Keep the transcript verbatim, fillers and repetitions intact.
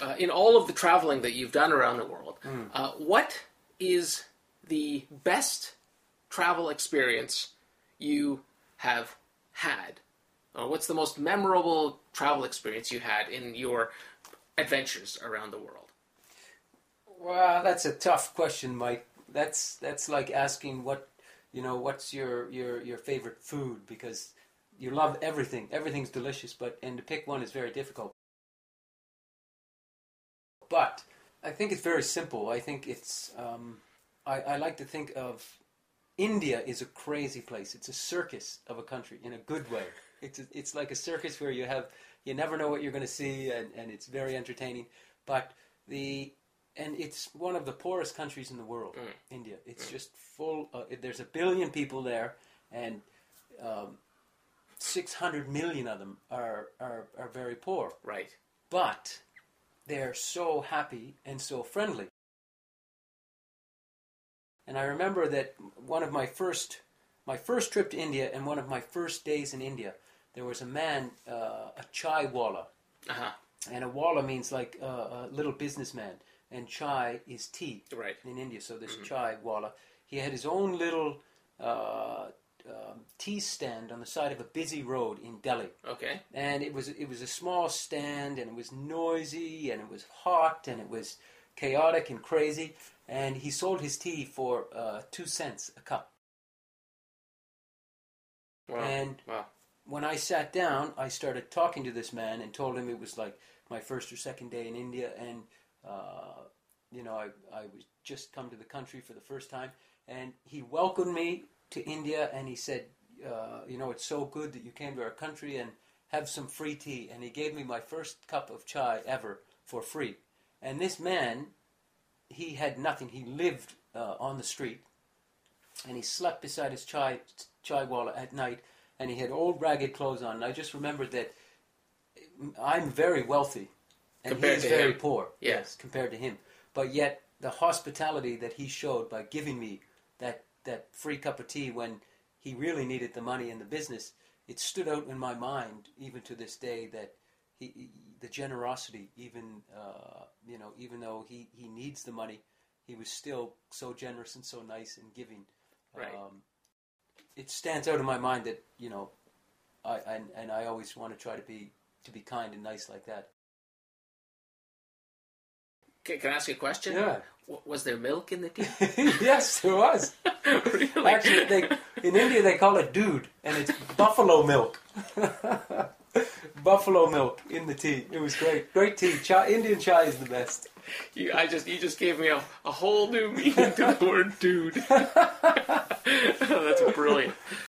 uh, in all of the traveling that you've done around the world, Mm. uh, what is the best travel experience you have had? Or what's the most memorable travel experience you had in your adventures around the world? Well, that's a tough question, Mike. That's that's like asking what, you know, what's your, your, your favorite food, because you love everything. Everything's delicious, but and to pick one is very difficult. But I think it's very simple. I think it's, um, I, I like to think of India is a crazy place. It's a circus of a country in a good way. It's a, it's like a circus where you have, you never know what you're going to see, and, and it's very entertaining. But the, and it's one of the poorest countries in the world, Mm. India. It's Mm. just full, uh, there's a billion people there, and um, six hundred million of them are, are, are very poor. Right. But they're so happy and so friendly. And I remember that one of my first, my first trip to India and one of my first days in India, there was a man, uh, a chai wala. Uh-huh. And a wala means like uh, a little businessman. And chai is tea Right. in India. So this Mhm. chai wala, he had his own little uh, um, tea stand on the side of a busy road in Delhi. Okay. And it was it was a small stand, and it was noisy, and it was hot, and it was chaotic and crazy. And he sold his tea for uh, two cents a cup. Wow. And wow. when I sat down, I started talking to this man and told him it was like my first or second day in India, and uh, you know, I I was just come to the country for the first time, and he welcomed me to India, and he said, uh, you know, it's so good that you came to our country, and have some free tea. And he gave me my first cup of chai ever for free. And this man, he had nothing. He lived uh, on the street, and he slept beside his chai chai wala at night, and he had old ragged clothes on. And I just remembered that I'm very wealthy, and Compared he's to very him. poor. Yeah. Yes, compared to him. But yet the hospitality that he showed by giving me that that free cup of tea when he really needed the money in the business, it stood out in my mind even to this day, that he, he the generosity, even uh, you know, even though he, he needs the money, he was still so generous and so nice and giving. Right. Um, it stands out in my mind that, you know, I and, and I always want to try to be to be kind and nice like that. Can, can I ask you a question? Yeah. W- was there milk in the tea? Yes, there was. Really? Actually, they, in India they call it doodh, and it's buffalo milk. Buffalo milk in the tea. It was great. Great tea. Chai, Indian chai is the best. You, I just, you just gave me a, a whole new meaning to the word dude. That's brilliant.